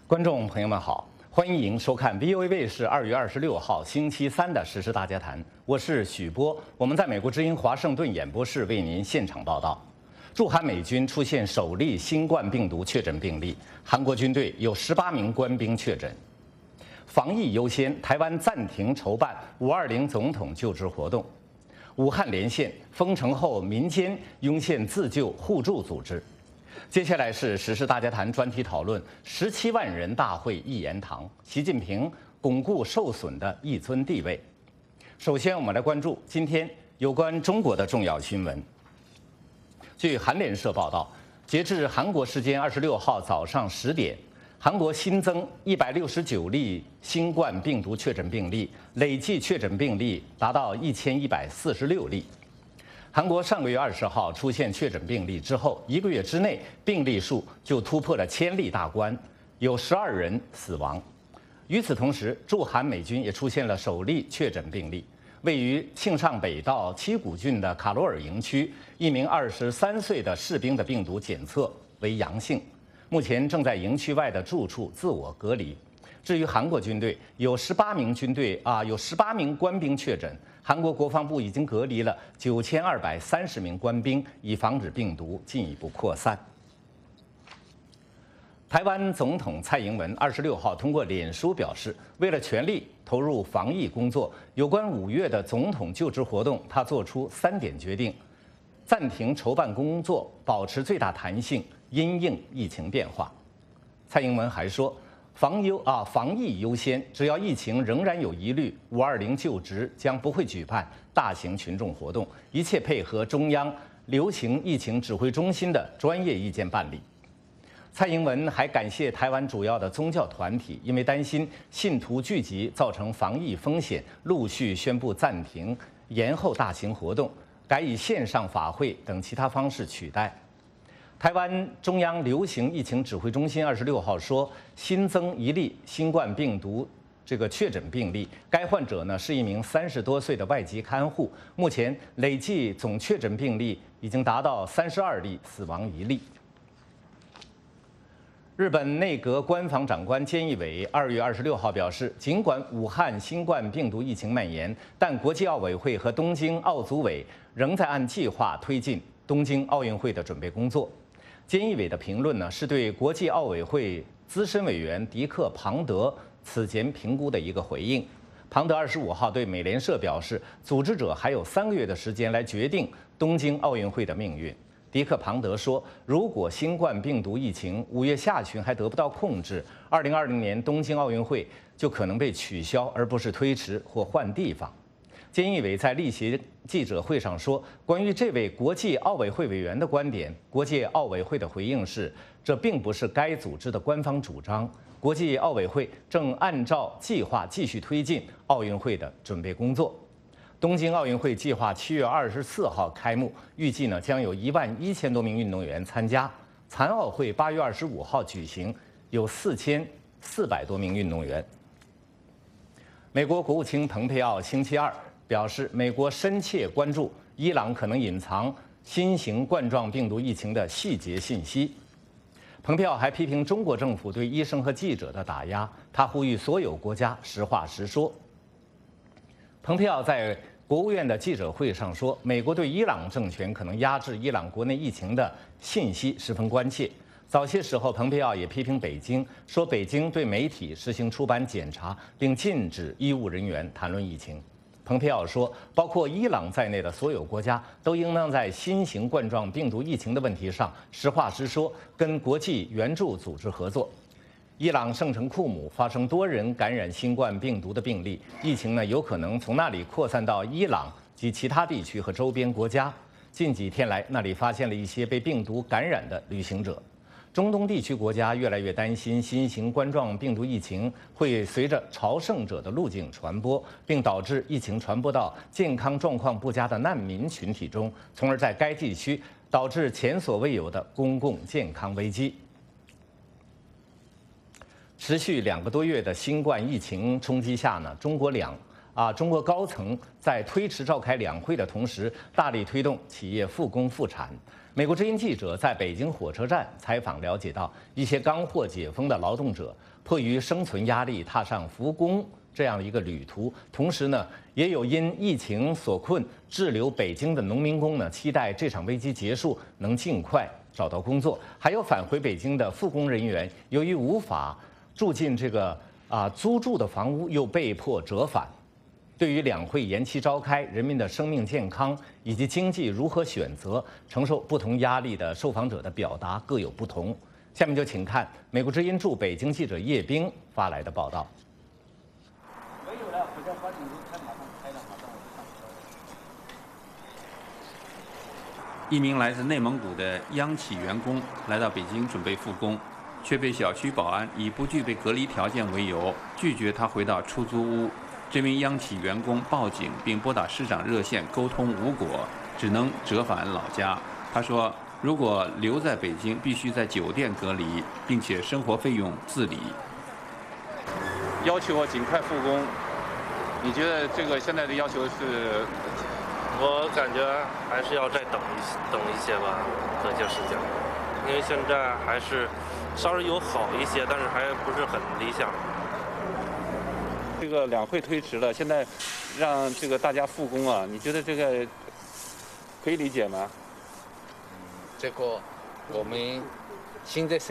观众朋友们好，欢迎收看 VOA 卫视2月26号星期三的《时事大家谈》，我是许波，我们在美国之音华盛顿演播室为您现场报道。驻韩美军出现首例新冠病毒确诊病例，韩国军队有18名官兵确诊。防疫优先，台湾暂停筹办520总统就职活动。武汉连线，封城后民间涌现自救互助组织。接下来是时事大家谈专题讨论：17万人大会一言堂，习近平巩固受损的一尊地位。首先，我们来关注今天有关中国的重要新闻。据韩联社报道，截至韩国时间26号早上10点，韩国新增169例新冠病毒确诊病例，累计确诊病例达到1146例。韩国上个月20号出现确诊病例之后，1个月之内病例数就突破了1000例大关，有12人死亡。与此同时，驻韩美军也出现了首例确诊病例。位于庆尚北道七股郡的卡罗尔营区，一名23岁的士兵的病毒检测为阳性，目前正在营区外的住处自我隔离。至于韩国军队，有18名官兵确诊，韩国国防部已经隔离了9230名官兵，以防止病毒进一步扩散。台湾总统蔡英文26号通过脸书表示，为了全力投入防疫工作，有关5月的总统就职活动，他做出3点决定：暂停筹办工作，保持最大弹性，因应疫情变化。蔡英文还说，防疫优先，只要疫情仍然有疑虑，520就职将不会举办大型群众活动，一切配合中央流行疫情指挥中心的专业意见办理。蔡英文还感谢台湾主要的宗教团体，因为担心信徒聚集造成防疫风险，陆续宣布暂停、延后大型活动，改以线上法会等其他方式取代。台湾中央流行疫情指挥中心26号说，新增1例新冠病毒确诊病例，该患者呢是一名30多岁的外籍看护，目前累计总确诊病例已经达到32例，死亡1例。日本内阁官房长官菅义伟2月26号表示，尽管武汉新冠病毒疫情蔓延，但国际奥委会和东京奥组委仍在按计划推进东京奥运会的准备工作。菅义伟的评论呢，是对国际奥委会资深委员迪克·庞德此前评估的一个回应。庞德25号对美联社表示，组织者还有3个月的时间来决定东京奥运会的命运。迪克·庞德说，如果新冠病毒疫情5月下旬还得不到控制，2020年东京奥运会就可能被取消，而不是推迟或换地方。菅义伟在例行记者会上说，关于这位国际奥委会委员的观点，国际奥委会的回应是，这并不是该组织的官方主张。国际奥委会正按照计划继续推进奥运会的准备工作。东京奥运会计划7月24号开幕，预计呢将有11000多名运动员参加。残奥会8月25号举行，有4400多名运动员。美国国务卿蓬佩奥星期二表示，美国深切关注伊朗可能隐藏新型冠状病毒疫情的细节信息。蓬佩奥还批评中国政府对医生和记者的打压，他呼吁所有国家实话实说。蓬佩奥在国务院的记者会上说，美国对伊朗政权可能压制伊朗国内疫情的信息十分关切。早些时候，蓬佩奥也批评北京，说北京对媒体实行出版检查，并禁止医务人员谈论疫情。蓬佩奥说，包括伊朗在内的所有国家都应当在新型冠状病毒疫情的问题上实话实说，跟国际援助组织合作。伊朗圣城库姆发生多人感染新冠病毒的病例，疫情呢有可能从那里扩散到伊朗及其他地区和周边国家。近几天来，那里发现了一些被病毒感染的旅行者。中东地区国家越来越担心新型冠状病毒疫情会随着朝圣者的路径传播，并导致疫情传播到健康状况不佳的难民群体中，从而在该地区导致前所未有的公共健康危机。持续2个多月的新冠疫情冲击下呢，中国高层在推迟召开两会的同时，大力推动企业复工复产。 美国之音记者在北京火车站采访了解到，一些刚获解封的劳动者迫于生存压力，踏上复工这样一个旅途。同时呢，也有因疫情所困滞留北京的农民工呢，期待这场危机结束，能尽快找到工作。还有返回北京的复工人员，由于无法住进这个租住的房屋，又被迫折返。对于两会延期召开，人民的生命健康以及经济如何选择，承受不同压力的受访者的表达各有不同。下面就请看美国之音驻北京记者叶冰发来的报道。 一名来自内蒙古的央企员工来到北京准备复工，却被小区保安以不具备隔离条件为由，拒绝他回到出租屋。这名央企员工报警并拨打市长热线沟通无果，只能折返老家。他说，如果留在北京，必须在酒店隔离，并且生活费用自理。要求我尽快复工，你觉得这个现在的要求是？ 我感觉还是要再等一些吧，这些时间，因为现在还是稍微有好一些，但是还不是很理想。 这个两会推迟了，现在让这个大家复工啊，你觉得这个可以理解吗？ 这个我们现在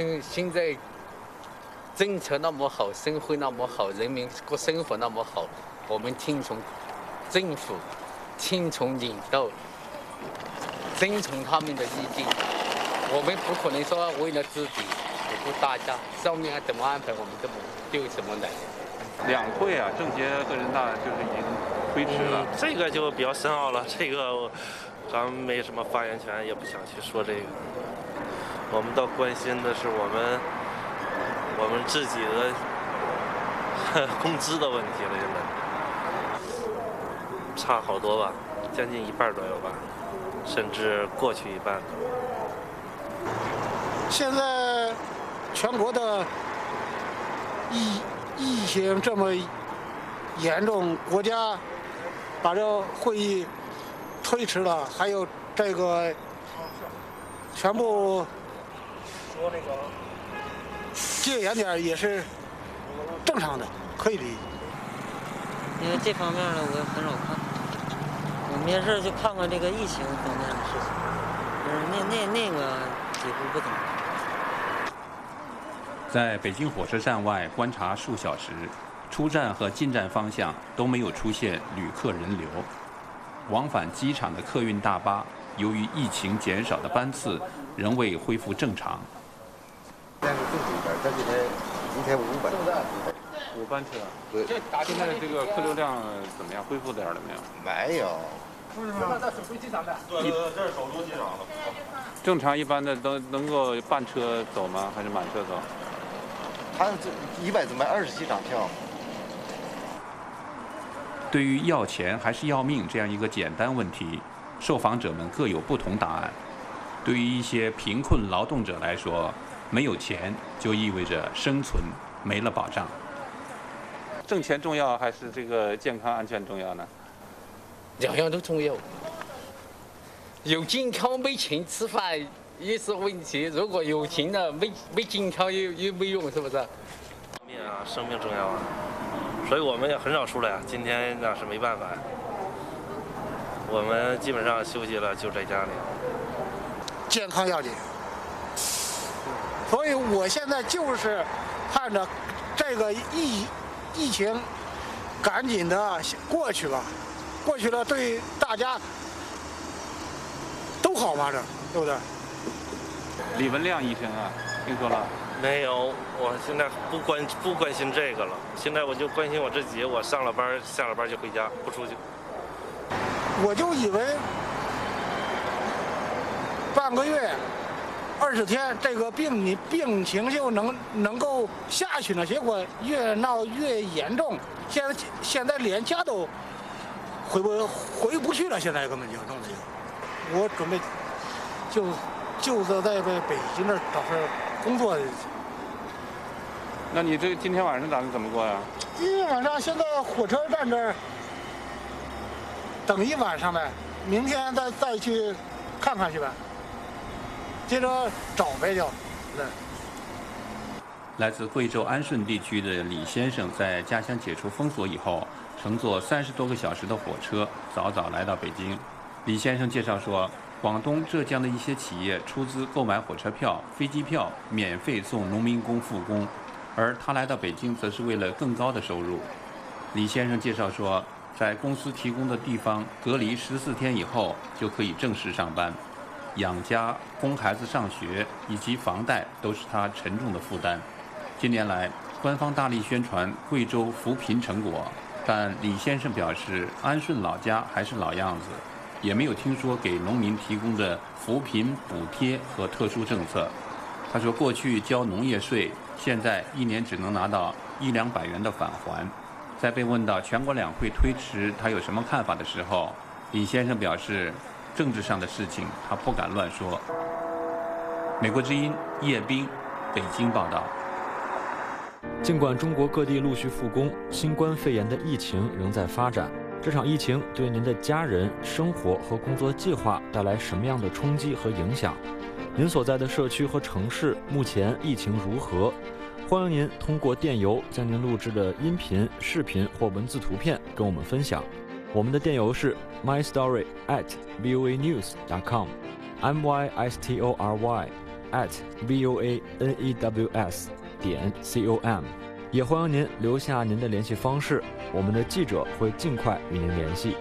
政策那么好，生活那么好，人民过生活那么好，我们听从政府，听从领导，遵从他们的意见。我们不可能说为了自己不顾大家，上面怎么安排我们就怎么来。 两会啊，政协和人大就是已经推迟了。 这个就比较深奥了，这个咱们没什么发言权，也不想去说这个。我们倒关心的是我们自己的工资的问题了，现在差好多吧，将近一半左右吧，甚至过去一半。 现在全国的疫情这么严重，国家把这会议推迟了，还有这个全部戒严点也是正常的，可以理解。 因为这方面呢，我也很少看，我没事就看看这个疫情方面的事情，那个几乎不怎么看。 在北京火车站外观察数小时，出站和进站方向都没有出现旅客人流。往返机场的客运大巴，由于疫情减少的班次仍未恢复正常。 这几天一天5班，5 班车。 对。 现在这个客流量怎么样？恢复点了没有？ 没有。 在首都机场的。 对，这是首都机场的。 正常一般的都能够半车走吗？还是满车走？ 他这100只卖27张票。 对于要钱还是要命这样一个简单问题，受访者们各有不同答案。对于一些贫困劳动者来说，没有钱就意味着生存没了保障。挣钱重要还是这个健康安全重要呢？ 两样都重要。有健康没钱吃饭也是问题，如果有钱了没健康又没用，是不是？ 命啊，生命重要啊，所以我们也很少出来啊。今天那是没办法呀，我们基本上休息了就在家里。 健康要紧，所以我现在就是盼着这个疫情赶紧的过去吧，过去了对大家都好嘛，这对不对？ 李文亮医生啊，听说了？ 没有，我现在不关心这个了。现在我就关心我自己，我上了班下了班就回家，不出去。 我就以为半个月、20天，这个病情就能够下去呢，结果越闹越严重，现在连家都回不去了，现在根本就弄的就，我准备就是在北京这儿找份工作。 那你这今天晚上打算怎么过呀？ 今天晚上先在火车站这儿等一晚上呗，明天再去看看去呗。 接着找呗就。 来自贵州安顺地区的李先生，在家乡解除封锁以后，乘坐30多个小时的火车，早早来到北京。李先生介绍说，广东、浙江的一些企业出资购买火车票、飞机票，免费送农民工复工，而他来到北京，则是为了更高的收入。李先生介绍说，在公司提供的地方隔离14天以后，就可以正式上班，养家、供孩子上学以及房贷都是他沉重的负担。近年来，官方大力宣传贵州扶贫成果，但李先生表示，安顺老家还是老样子，也没有听说给农民提供的扶贫补贴和特殊政策。他说，过去交农业税，现在1年只能拿到100-200元的返还。在被问到全国两会推迟他有什么看法的时候，李先生表示，政治上的事情他不敢乱说。美国之音叶冰，北京报道。 尽管中国各地陆续复工，新冠肺炎的疫情仍在发展。这场疫情对您的家人、生活和工作计划带来什么样的冲击和影响？您所在的社区和城市目前疫情如何？欢迎您通过电邮将您录制的音频、视频或文字图片跟我们分享。我们的电邮是 mystory@voanews.com，mystory@voanews.com，也欢迎您留下您的联系方式，我们的记者会尽快与您联系。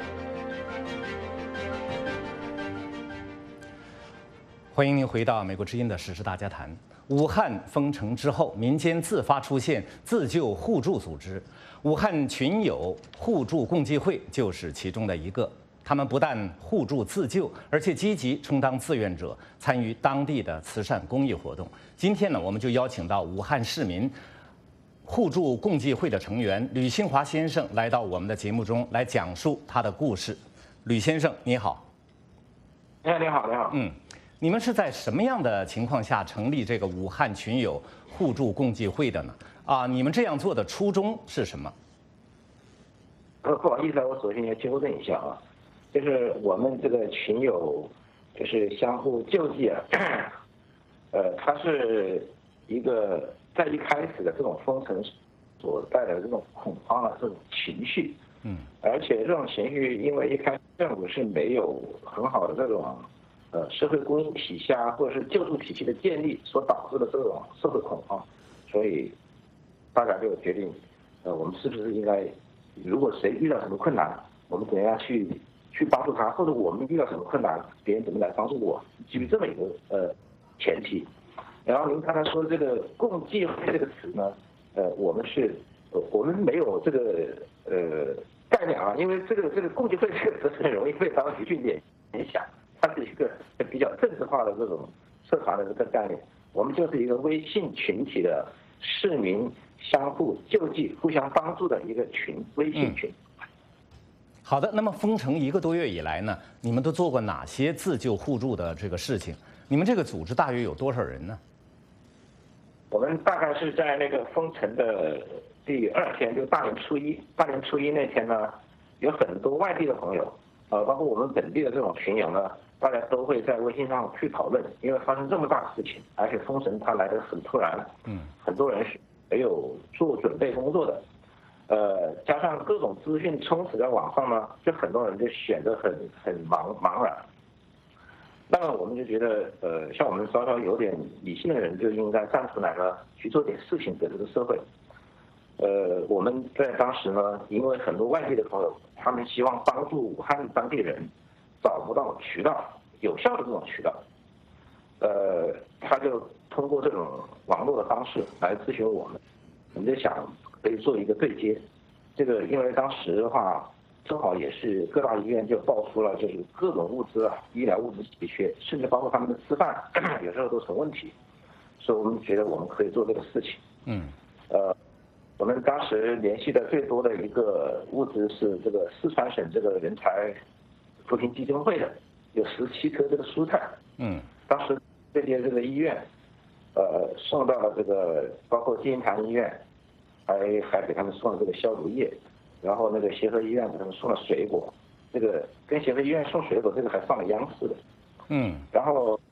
欢迎您回到美国之音的时事大家谈。武汉封城之后，民间自发出现自救互助组织，武汉群友互助共济会就是其中的一个。他们不但互助自救，而且积极充当志愿者，参与当地的慈善公益活动。今天呢，我们就邀请到武汉市民互助共济会的成员吕新华先生来到我们的节目中来讲述他的故事。吕先生，你好。 哎，你好，你好。 你们是在什么样的情况下成立这个武汉群友互助共济会的呢？你们这样做的初衷是什么？ 不好意思，我首先要纠正一下啊，就是我们这个群友就是相互救济啊，它是一个在一开始的这种封城所带来的这种恐慌的这种情绪，而且这种情绪因为一开始政府是没有很好的这种社会公益体系啊，或者是救助体系的建立所导致的这种社会恐慌，所以大家就决定，我们是不是应该，如果谁遇到什么困难，我们怎样去帮助他，或者我们遇到什么困难，别人怎么来帮助我，基于这么一个前提。然后您刚才说这个共济会这个词呢，我们没有这个概念啊，因为这个共济会这个词很容易被当局去联想。它是一个比较政治化的这种社团的这个概念，我们就是一个微信群体的市民相互救济、互相帮助的一个微信群。 好的，那么封城1个多月以来呢，你们都做过哪些自救互助的这个事情？你们这个组织大约有多少人呢？ 我们大概是在那个封城的第2天，就大年初一那天呢，有很多外地的朋友，包括我们本地的这种群友呢。大家都会在微信上去讨论，因为发生这么大的事情，而且封城它来得很突然，很多人是没有做准备工作的，加上各种资讯充斥在网上呢，就很多人就显得很茫然。那么我们就觉得，像我们稍稍有点理性的人就应该站出来呢，去做点事情给这个社会。我们在当时呢，因为很多外地的朋友，他们希望帮助武汉当地人。找不到渠道，有效的这种渠道，他就通过这种网络的方式来咨询我们，我们就想可以做一个对接。这个因为当时的话，正好也是各大医院就爆出了就是各种物资啊，医疗物资稀缺，甚至包括他们的吃饭有时候都成问题，所以我们觉得我们可以做这个事情。我们当时联系的最多的一个物资是这个四川省这个人才扶贫基金会的，有17车这个蔬菜。当时这些这个医院，送到了这个包括金银潭医院，还给他们送了这个消毒液，然后那个协和医院给他们送了水果，这个跟协和医院送水果这个还上了央视的。然后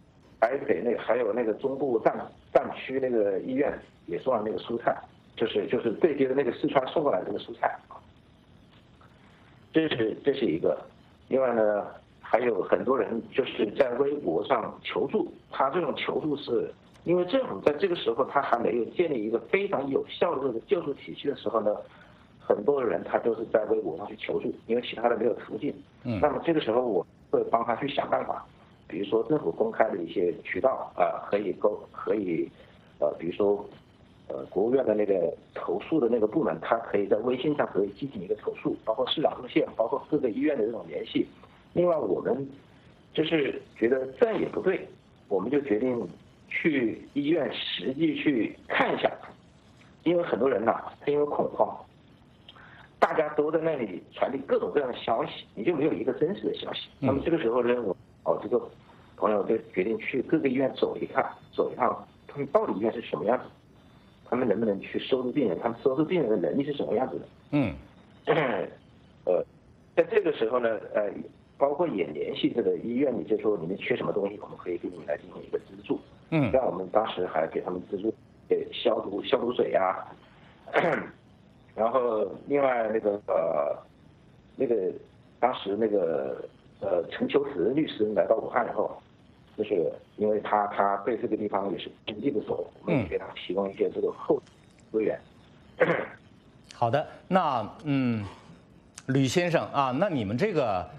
还给那还有那个中部战区那个医院也送了那个蔬菜，就是对接的那个四川送过来这个蔬菜啊。这是一个。另外呢，还有很多人就是在微博上求助，他这种求助是因为政府在这个时候他还没有建立一个非常有效的这个救助体系的时候呢，很多人他都是在微博上去求助，因为其他的没有途径。那么这个时候我会帮他去想办法，比如说政府公开的一些渠道可以比如说国务院的那个投诉的那个部门，它可以在微信上可以进行一个投诉，包括市长热线，包括各个医院的这种联系。另外我们就是觉得这样也不对，我们就决定去医院实际去看一下，因为很多人他因为恐慌，大家都在那里传递各种各样的消息，你就没有一个真实的消息。那么这个时候呢，这个朋友就决定去各个医院走一趟，他们到底医院是什么样子，他们能不能去收治病人，他们收治病人的能力是什么样子的。在这个时候呢，包括也联系这个医院，你就说你们缺什么东西，我们可以给你们来进行一个资助。像我们当时还给他们资助消毒水啊，然后另外那个当时那个陈秋实律师来到武汉以后，就是因为他对这个地方也是经济不熟，我们给他提供一些这个后资源。 好的，那吕先生啊，那你们这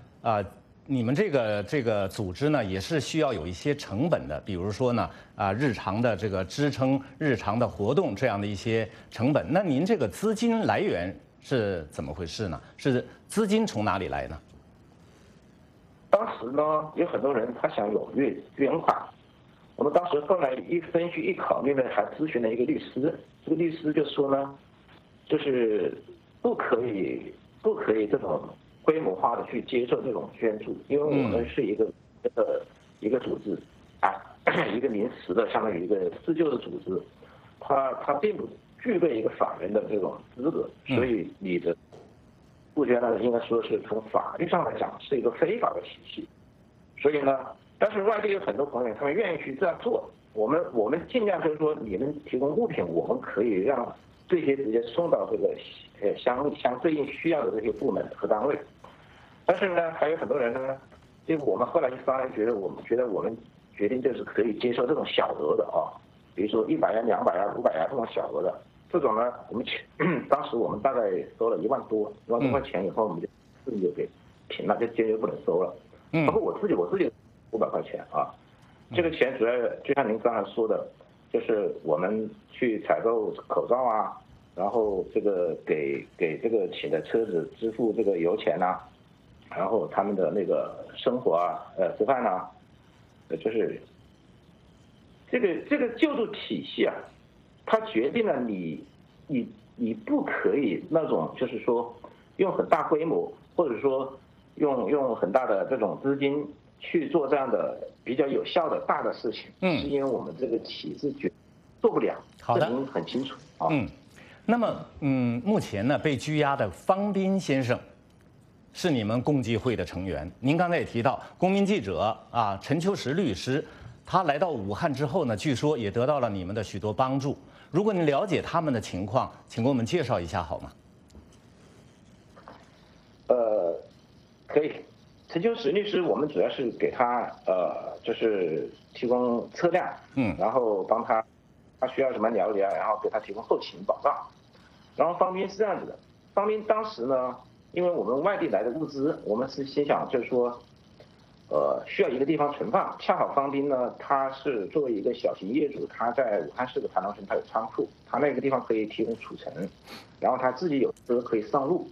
个组织呢，也是需要有一些成本的，比如说呢日常的这个支撑、日常的活动这样的一些成本。那您这个资金来源是怎么回事呢？是资金从哪里来呢？ 当时呢，有很多人他想踊跃捐款，我们当时后来一分析一考虑呢，还咨询了一个律师，这个律师就说呢，就是不可以这种规模化的去接受这种捐助，因为我们是一个组织一个临时的相当于一个自救的组织，它并不具备一个法人的这种资格，所以你的募捐呢，应该说是从法律上来讲是一个非法的体系。所以呢，但是外地有很多朋友他们愿意去这样做，我们尽量就是说，你们提供物品，我们可以让这些直接送到这个相对应需要的这些部门和单位。但是呢，还有很多人呢，就我们后来一商量，我们决定就是可以接受这种小额的比如说100元、200元、500元这种小额的，这种呢，当时我们大概收了1万多块钱以后，我们就自己就给停了，就坚决不能收了。包括我自己500块钱这个钱主要就像您刚才说的，就是我们去采购口罩然后这个给这个请的车子支付这个油钱然后他们的那个生活吃饭就是这个救助体系它决定了你不可以那种就是说用很大规模，或者说用很大的这种资金去做这样的比较有效的大的事情，是因为我们这个体制做不了。 好的， 您很清楚那么目前呢，被拘押的方斌先生是你们共济会的成员。您刚才也提到，公民记者陈秋实律师，他来到武汉之后呢，据说也得到了你们的许多帮助。如果你了解他们的情况，请给我们介绍一下好吗？ 可以。陈秋实律师，我们主要是给他就是提供车辆，然后帮他需要什么了解然后给他提供后勤保障。然后方斌是这样子的，方斌当时呢，因为我们外地来的物资，我们是心想就是说，需要一个地方存放。恰好方斌呢，他是作为一个小型业主，他在武汉市的盘龙城，他有仓库，他那个地方可以提供储存，然后他自己有车可以上路。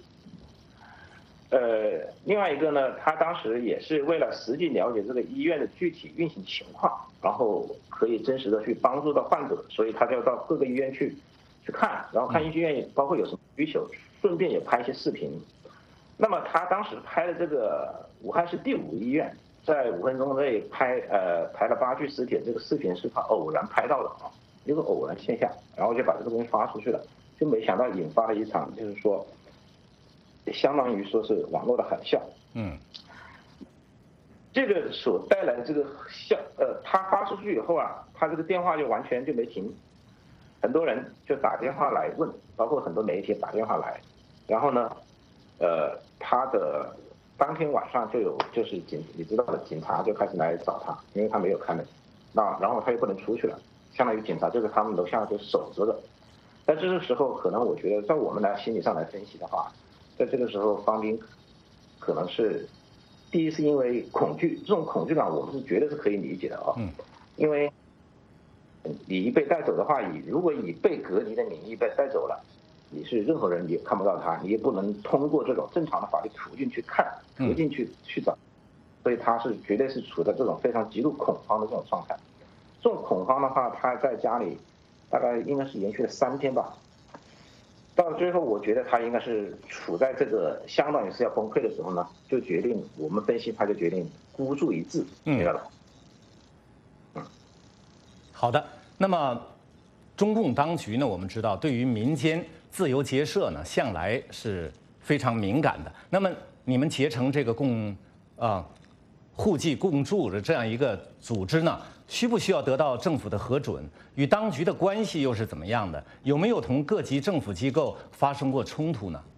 另外一个呢，他当时也是为了实际了解这个医院的具体运行情况，然后可以真实的去帮助到患者，所以他就到各个医院去看，然后看医院包括有什么需求，顺便也拍一些视频。那么他当时拍的这个武汉市第5医院，在5分钟内拍了8具尸体，这个视频是他偶然拍到的一个偶然现象，然后就把这个东西发出去了，就没想到引发了一场就是说。相当于说是网络的海啸。 这个所带来的这个他发出去以后啊，他这个电话就完全就没停，很多人就打电话来问，包括很多媒体打电话来，然后呢，他的当天晚上就是你知道的，警察就开始来找他，因为他没有开门，然后他又不能出去了，相当于警察就在他们楼下就守着的。在这个时候，可能我觉得在我们心理上来分析的话，在这个时候方斌可能是第一是因为恐惧，这种恐惧感我们是绝对是可以理解的啊，因为你一被带走的话，如果以被隔离的名义被带走了，你是任何人你也看不到他，你也不能通过这种正常的法律途径去看，途径去找，所以他是绝对是处在这种非常极度恐慌的这种状态。这种恐慌的话，他在家里大概应该是延续了3天吧。到了最后，我觉得他应该是处在这个相当于是要崩溃的时候呢，就决定我们分析，他就决定孤注一掷，明白了。 好的，那么中共当局呢，我们知道对于民间自由结社呢，向来是非常敏感的。那么你们结成这个互济共助的这样一个组织呢，需不需要得到政府的核准？与当局的关系又是怎么样的？有没有同各级政府机构发生过冲突呢？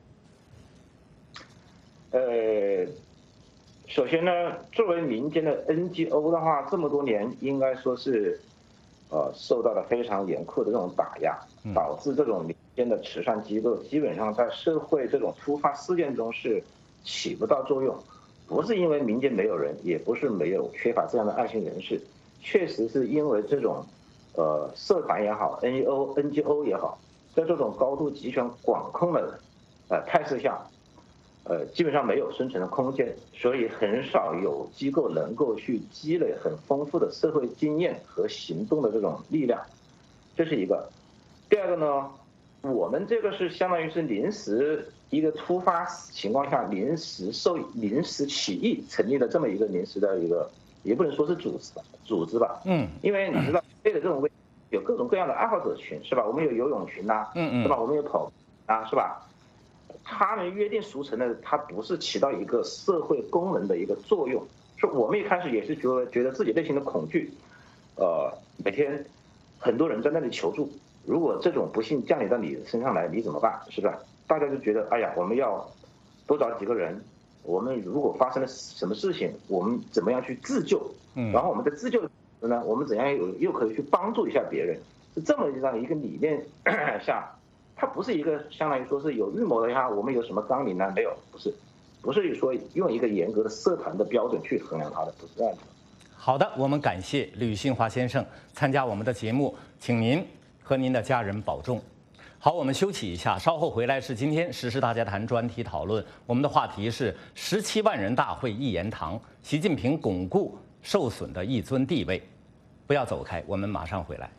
首先呢，作为民间的 NGO 的话，这么多年应该说是，受到了非常严酷的这种打压，导致这种民间的慈善机构基本上在社会这种突发事件中是起不到作用。不是因为民间没有人，也不是没有缺乏这样的爱心人士，确实是因为这种，社团也好 ，NGO 也好，在这种高度集权管控的态势下，基本上没有生存的空间，所以很少有机构能够去积累很丰富的社会经验和行动的这种力量，这是一个。第二个呢，我们这个是相当于是临时一个突发情况下临时起义成立的这么一个临时的一个，也不能说是组织吧，因为你知道这个这种有各种各样的爱好者群是吧？我们有游泳群呐，是吧？我们有跑啊，是吧？他们约定俗成的，它不是起到一个社会功能的一个作用。说我们一开始也是觉得自己内心的恐惧，每天很多人在那里求助，如果这种不幸降临到你身上来，你怎么办？是吧？大家就觉得，哎呀，我们要多找几个人，我们如果发生了什么事情，我们怎么样去自救？然后我们在自救呢，我们怎样又可以去帮助一下别人？是这么样一个理念下，它不是一个相当于说是有预谋的呀，我们有什么纲领呢？没有，不是说用一个严格的社团的标准去衡量它的，不是这样子。 好的，我们感谢吕新华先生参加我们的节目，请您和您的家人保重。好，我们休息一下，稍后回来是今天时事大家谈专题讨论。我们的话题是17万人大会一言堂，习近平巩固受损的一尊地位。不要走开，我们马上回来。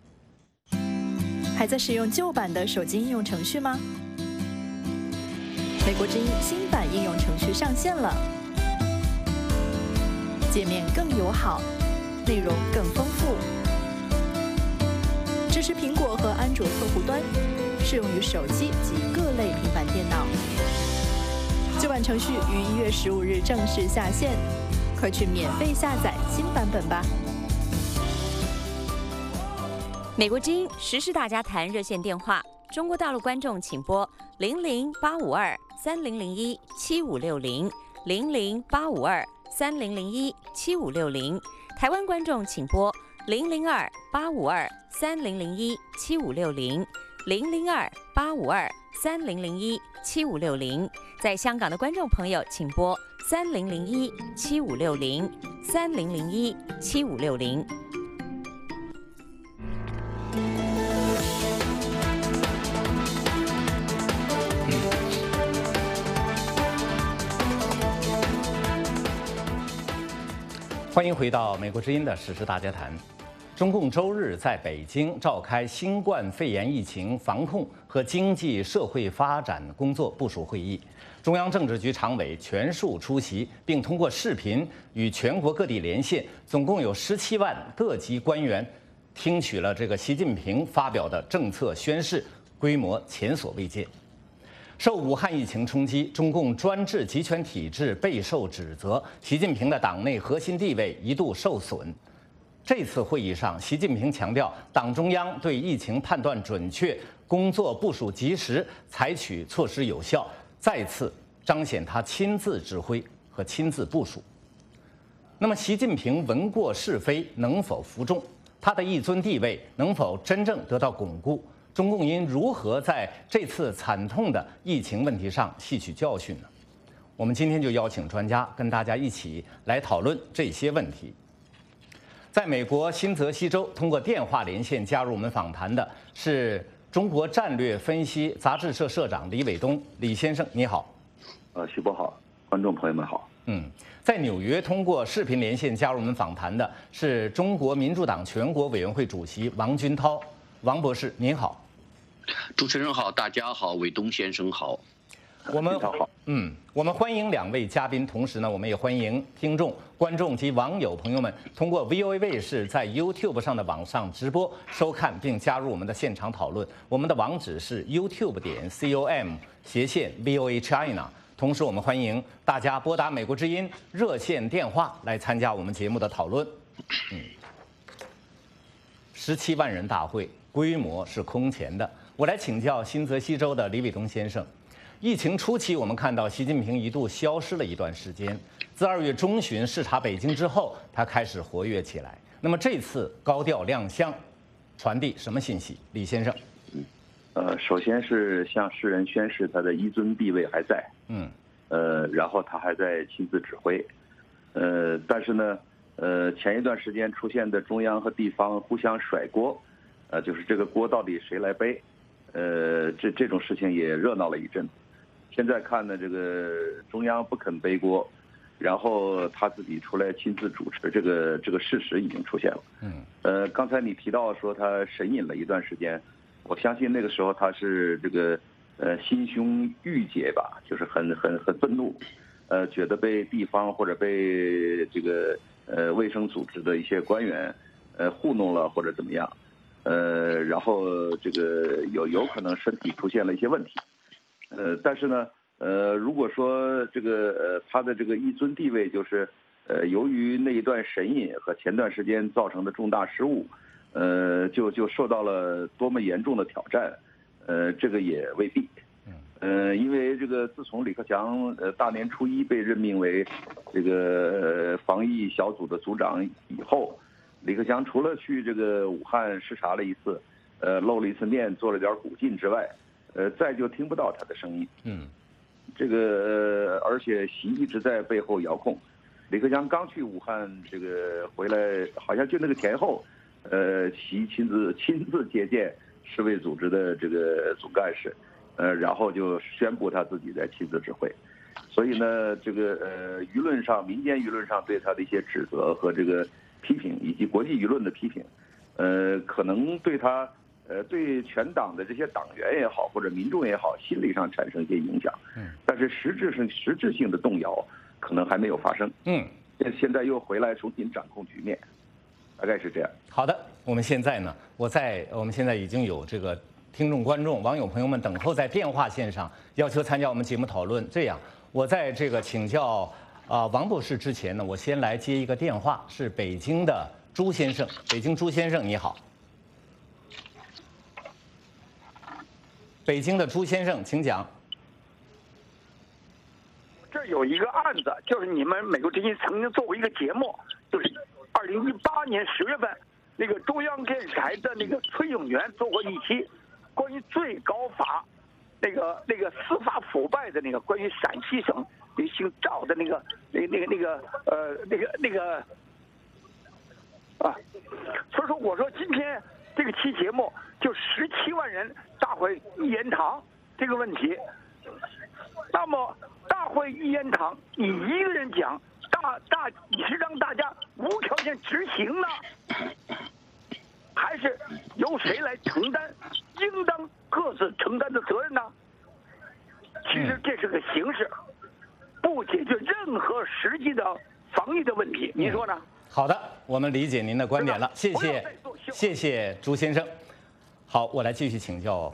还在使用旧版的手机应用程序吗？美国之音新版应用程序上线了，界面更友好，内容更丰富。支持苹果和安卓客户端，适用于手机及各类平板电脑。旧版程序于1月15日正式下线，快去免费下载新版本吧。 美国之音时事大家谈热线电话，中国大陆观众请拨00-852-3001-7560，00-852-3001-7560，台湾观众请拨002-852-3001-7560，002-852-3001-7560，在香港的观众朋友请拨3001-7560，3001-7560。 欢迎回到美国之音的时事大家谈。中共周日在北京召开新冠肺炎疫情防控和经济社会发展工作部署会议，中央政治局常委全数出席，并通过视频与全国各地连线，总共有17万各级官员听取了这个习近平发表的政策宣示，规模前所未见。 受武汉疫情冲击，中共专制集权体制备受指责，习近平的党内核心地位一度受损。这次会议上，习近平强调，党中央对疫情判断准确，工作部署及时，采取措施有效，再次彰显他亲自指挥和亲自部署。那么，习近平闻过是非能否服众？他的一尊地位能否真正得到巩固？中共应如何在这次惨痛的疫情问题上吸取教训呢？我们今天就邀请专家跟大家一起来讨论这些问题。在美国新泽西州通过电话连线加入我们访谈的是中国战略分析杂志社社长李伟东，李先生你好。 徐博好，观众朋友们好。 在纽约通过视频连线加入我们访谈的是中国民主党全国委员会主席王军涛，王博士您好。 主持人好，大家好，伟东先生好。 我们欢迎两位嘉宾，同时呢，我们也欢迎听众、观众及网友朋友们通过 VOA 卫视在 YouTube 上的网上直播收看并加入我们的现场讨论。我们的网址是 youtube.com/VOA China。同时，我们欢迎大家拨打美国之音热线电话来参加我们节目的讨论。17万人大会规模是空前的。我来请教新泽西州的李伟东先生。疫情初期，我们看到习近平一度消失了一段时间，自2月中旬视察北京之后，他开始活跃起来。那么这次高调亮相，传递什么信息？李先生。 首先是向世人宣示他的一尊地位还在，然后他还在亲自指挥，但是呢，前一段时间出现的中央和地方互相甩锅，就是这个锅到底谁来背，这种事情也热闹了一阵子。现在看呢，这个中央不肯背锅，然后他自己出来亲自主持，这个事实已经出现了。刚才你提到说他神隐了一段时间。我相信那个时候他是这个心胸郁结吧，就是很愤怒，觉得被地方或者被这个卫生组织的一些官员糊弄了或者怎么样，然后这个有可能身体出现了一些问题，但是呢，如果说这个他的这个一尊地位就是由于那一段神隐和前段时间造成的重大失误。就受到了多么严重的挑战，这个也未必，因为这个自从李克强大年初一被任命为这个防疫小组的组长以后，李克强除了去这个武汉视察了一次，露了一次面，做了点鼓劲之外，再就听不到他的声音。这个而且习一直在背后遥控。李克强刚去武汉这个回来，好像就那个前后。习亲自接见世卫组织的这个总干事，然后就宣布他自己在亲自指挥，所以呢，这个舆论上、民间舆论上对他的一些指责和这个批评，以及国际舆论的批评，可能对他对全党的这些党员也好，或者民众也好，心理上产生一些影响。但是实质性的动摇可能还没有发生。现在又回来重新掌控局面。大概是这样。 好的，我们现在呢，我们现在已经有这个听众、观众、网友朋友们等候在电话线上，要求参加我们节目讨论。这样，我在这个请教王博士之前呢，我先来接一个电话，是北京的朱先生。北京朱先生你好。北京的朱先生，请讲。 这有一个案子，就是你们美国之音曾经做过一个节目，就是2018年10月份，那个中央电视台的那个崔永元做过一期关于最高法那个司法腐败的那个关于陕西省姓赵的那个所以说我说今天这个期节目就17万人大会一言堂这个问题，那么大会一言堂你一个人讲。你是让大家无条件执行呢，还是由谁来承担应当各自承担的责任呢？其实这是个形式，不解决任何实际的防疫的问题，您说呢？ 好的，我们理解您的观点了，谢谢朱先生。好，我来继续请教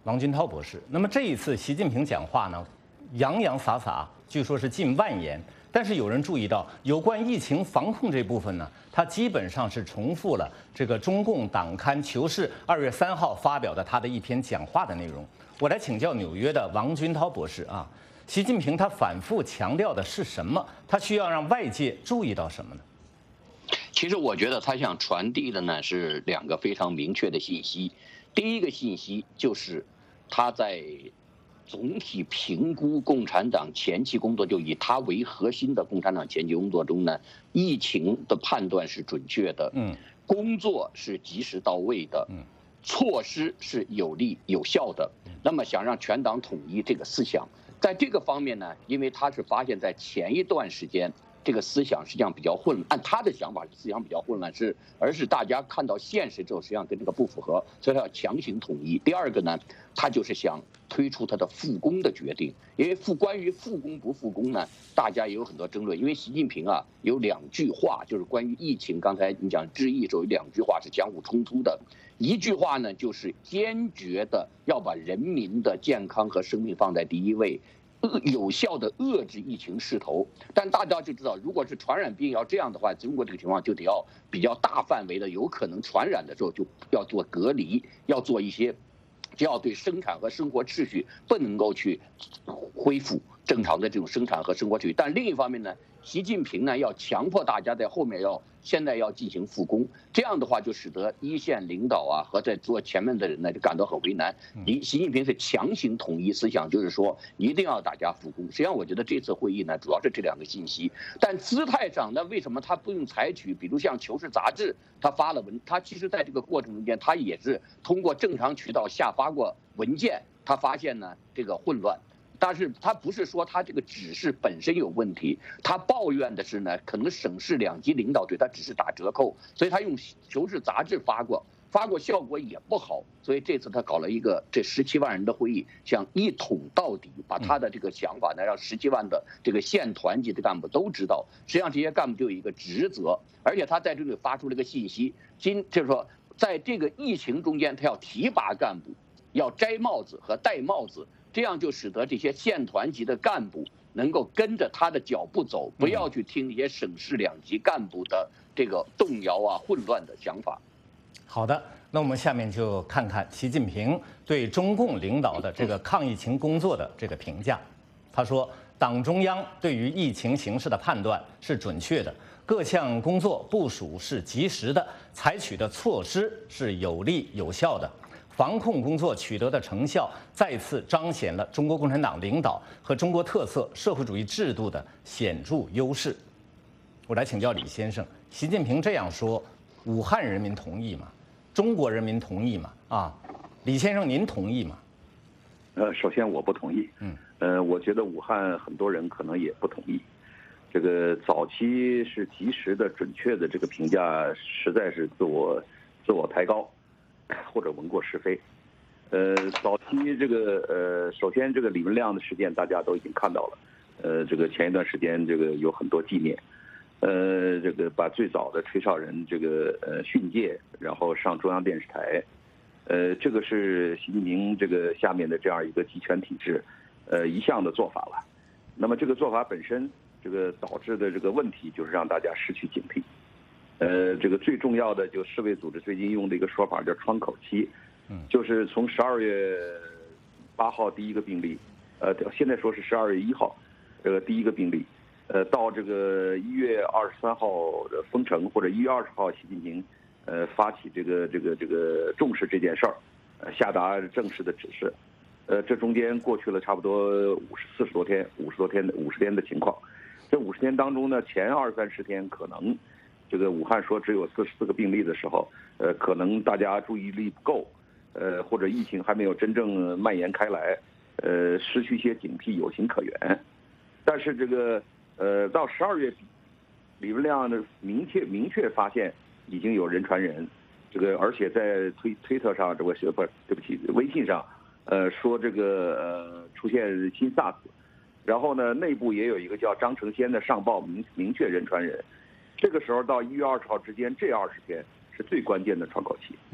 王军涛博士。那么这一次习近平讲话呢，洋洋洒洒，据说是近万言。但是有人注意到，有关疫情防控这部分呢，它基本上是重复了这个中共党刊《求是》2月3号发表的他的一篇讲话的内容。我来请教纽约的王军涛博士啊，习近平他反复强调的是什么？他需要让外界注意到什么呢？ 其实我觉得他想传递的呢是2个非常明确的信息。第一个信息就是他在总体评估共产党前期工作，就以他为核心的共产党前期工作中呢，疫情的判断是准确的，工作是及时到位的，措施是有力有效的。那么想让全党统一这个思想，在这个方面呢，因为他是发现在前一段时间这个思想实际上比较混乱，按他的想法思想比较混乱，而是大家看到现实之后实际上跟这个不符合，所以他要强行统一。第二个呢，他就是想推出他的复工的决定，因为关于复工不复工呢，大家也有很多争论。因为习近平啊有2句话，就是关于疫情，刚才你讲致意的时候有2句话是相互冲突的。一句话呢就是坚决的要把人民的健康和生命放在第一位，有效的遏制疫情势头。但大家就知道，如果是传染病要这样的话，中国这个情况就得要比较大范围的，有可能传染的时候就要做隔离，要做一些，就要对生产和生活秩序不能够去恢复正常的这种生产和生活秩序。但另一方面呢，习近平呢要强迫大家在后面现在要进行复工，这样的话就使得一线领导啊和在做前面的人呢就感到很为难。习近平是强行统一思想，就是说一定要大家复工。实际上我觉得这次会议呢主要是这2个信息，但姿态上那为什么他不用采取，比如像《求是》杂志他发了文，他其实在这个过程中间他也是通过正常渠道下发过文件，他发现呢这个混乱。但是他不是说他这个指示本身有问题，他抱怨的是呢，可能省市2级领导对他指示打折扣，所以他用《求是》杂志发过效果也不好，所以这次他搞了一个这17万人的会议，想一统到底，把他的这个想法呢让17万的这个县团级的干部都知道。实际上这些干部就有一个职责，而且他在这里发出了一个信息，就是说在这个疫情中间，他要提拔干部，要摘帽子和戴帽子。这样就使得这些县团级的干部能够跟着他的脚步走，不要去听那些省市2级干部的这个动摇啊、混乱的想法。 好的，那我们下面就看看习近平对中共领导的这个抗疫情工作的这个评价。他说，党中央对于疫情形势的判断是准确的，各项工作部署是及时的，采取的措施是有力有效的。防控工作取得的成效，再次彰显了中国共产党领导和中国特色社会主义制度的显著优势。我来请教李先生，习近平这样说，武汉人民同意吗？中国人民同意吗？啊，李先生您同意吗？ 首先我不同意。我觉得武汉很多人可能也不同意。这个早期是及时的、准确的这个评价，实在是自我抬高。或者闻过是非，早期这个首先这个李文亮的事件大家都已经看到了，这个前一段时间这个有很多纪念，这个把最早的吹哨人这个训诫，然后上中央电视台，这个是习近平这个下面的这样一个集权体制，一向的做法了。那么这个做法本身，这个导致的这个问题就是让大家失去警惕。这个最重要的就世卫组织最近用的一个说法叫窗口期，就是从12月8号第一个病例，现在说是12月1号，这个第一个病例，到这个1月23号的封城或者1月20号习近平发起这个重视这件事儿，下达正式的指示，这中间过去了差不多50天的情况，这50天当中呢，前20-30天可能。这个武汉说只有44个病例的时候，可能大家注意力不够，或者疫情还没有真正蔓延开来，失去一些警惕有情可原。但是这个到12月底，李文亮的明确发现已经有人传人，这个而且在推特上微信上，说这个出现新 SARS， 然后呢内部也有一个叫张成先的上报明确人传人。这个时候到1月20号之间这20天是最关键的窗口期。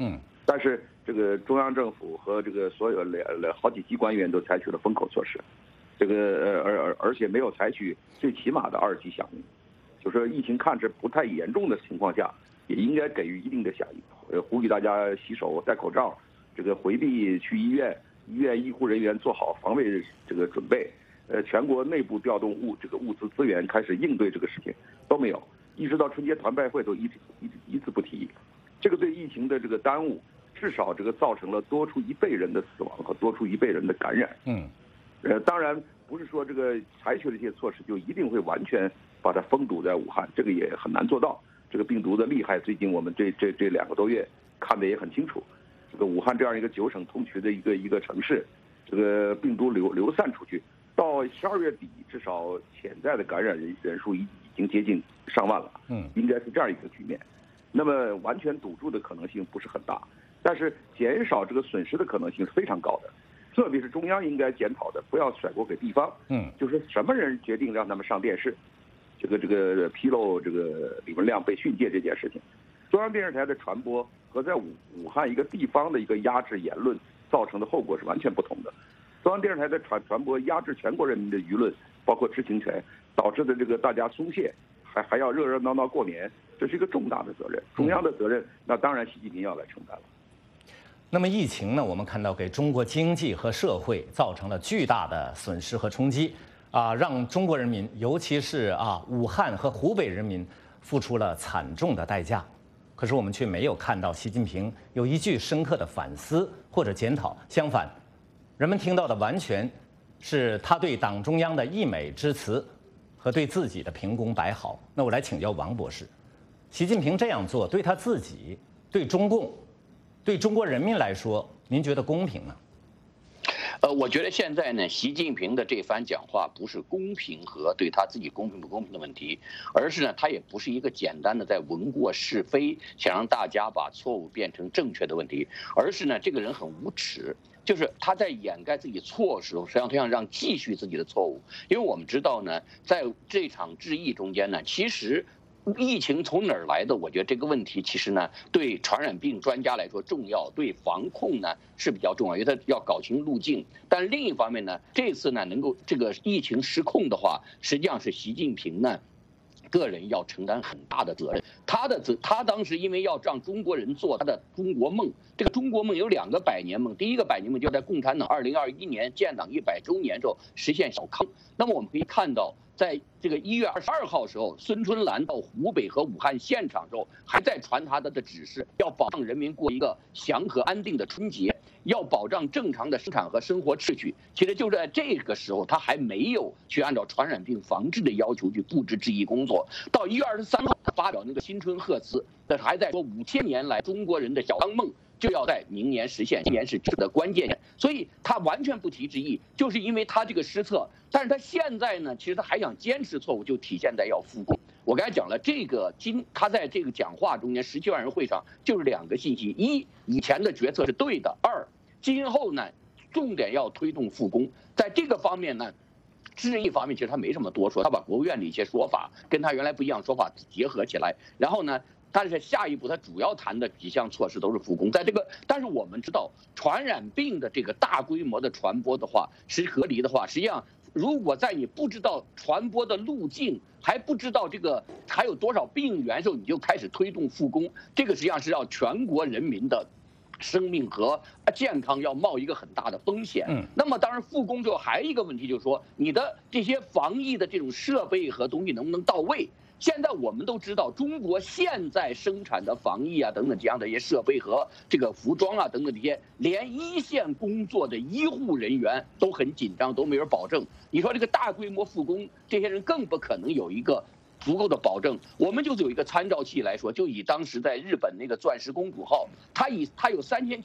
但是这个中央政府和这个所有好几级官员都采取了封口措施，这个而且没有采取最起码的2级响应，就说疫情看着不太严重的情况下，也应该给予一定的响应，呼吁大家洗手、戴口罩，这个回避去医院医护人员做好防卫这个准备，全国内部调动物资资源开始应对这个事情都没有，一直到春节团拜会都一字不提，这个对疫情的这个耽误，至少这个造成了多出1倍人的死亡和多出1倍人的感染。当然不是说这个采取了这些措施就一定会完全把它封堵在武汉，这个也很难做到。这个病毒的厉害，最近我们这2个多月看得也很清楚。这个武汉这样一个9省通衢的一个城市，这个病毒流散出去，到12月底，至少潜在的感染人数已经接近上万了。应该是这样一个局面。那么完全堵住的可能性不是很大，但是减少这个损失的可能性是非常高的。特别是中央应该检讨的，不要甩锅给地方。就是什么人决定让他们上电视，这个披露这个李文亮被训诫这件事情，中央电视台的传播和在武汉一个地方的一个压制言论造成的后果是完全不同的。中央电视台的传播压制全国人民的舆论，包括知情权，导致的这个大家松懈，还要热闹闹过年，这是一个重大的责任，中央的责任，那当然习近平要来承担了。 那么疫情呢，我们看到给中国经济和社会造成了巨大的损失和冲击，让中国人民，尤其是武汉和湖北人民付出了惨重的代价。可是我们却没有看到习近平有一句深刻的反思或者检讨，相反，人们听到的完全是他对党中央的溢美之词和对自己的评功摆好。那我来请教王博士，习近平这样做对他自己、对中共、对中国人民来说，您觉得公平吗？ 我觉得现在呢，习近平的这番讲话不是公平和对他自己公平不公平的问题，而是呢，他也不是一个简单的在闻过是非，想让大家把错误变成正确的问题，而是呢，这个人很无耻。就是他在掩盖自己错误时候，实际上他想让继续自己的错误。因为我们知道呢，在这场治疫中间呢，其实疫情从哪儿来的？我觉得这个问题其实呢，对传染病专家来说重要，对防控呢是比较重要，因为他要搞清路径。但另一方面呢，这次呢能够这个疫情失控的话，实际上是习近平呢个人要承担很大的责任。他当时因为要让中国人做他的中国梦，这个中国梦有2个百年梦，第一个百年梦就在共产党2021年建党100周年之后实现小康。那么我们可以看到，在这个1月22号的时候，孙春兰到湖北和武汉现场的时候，还在传他的指示，要保障人民过一个祥和安定的春节，要保障正常的生产和生活秩序。其实就在这个时候，他还没有去按照传染病防治的要求去布置治疫工作。到1月23号，他发表那个新春贺词，但是还在说5000年来中国人的小康梦就要在明年实现，今年是治的关键年，所以他完全不提治疫，就是因为他这个失策。但是他现在呢，其实他还想坚持错误，就体现在要复工。我刚才讲了，他在这个讲话中间17万人会上就是2个信息：一，以前的决策是对的；二，今后呢，重点要推动复工。在这个方面呢，治疫方面其实他没什么多说，他把国务院的一些说法跟他原来不一样说法结合起来，然后呢，但是下一步他主要谈的几项措施都是复工。在这个，但是我们知道传染病的这个大规模的传播的话是隔离的话，实际上如果在你不知道传播的路径，还不知道这个还有多少病源的时候，你就开始推动复工，这个实际上是让全国人民的生命和健康要冒一个很大的风险。那么当然复工之后还有一个问题就是说，你的这些防疫的这种设备和东西能不能到位？现在我们都知道，中国现在生产的防疫等等这样的一些设备和这个服装等等这些，连一线工作的医护人员都很紧张，都没有保证。你说这个大规模复工，这些人更不可能有一个足够的保证。我们就有一个参照器来说，就以当时在日本那个钻石公主号，它有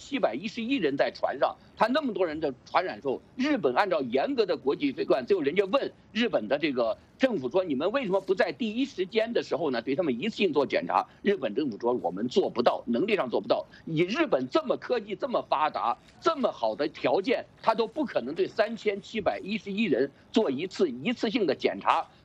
3711人在船上，它那么多人的传染时候，日本按照严格的国际规范，最后人家问日本的这个政府说，你们为什么不在第一时间的时候呢对他们一次性做检查？日本政府说我们做不到，能力上做不到。以日本这么科技这么发达，这么好的条件，他都不可能对3711人做一次性的检查。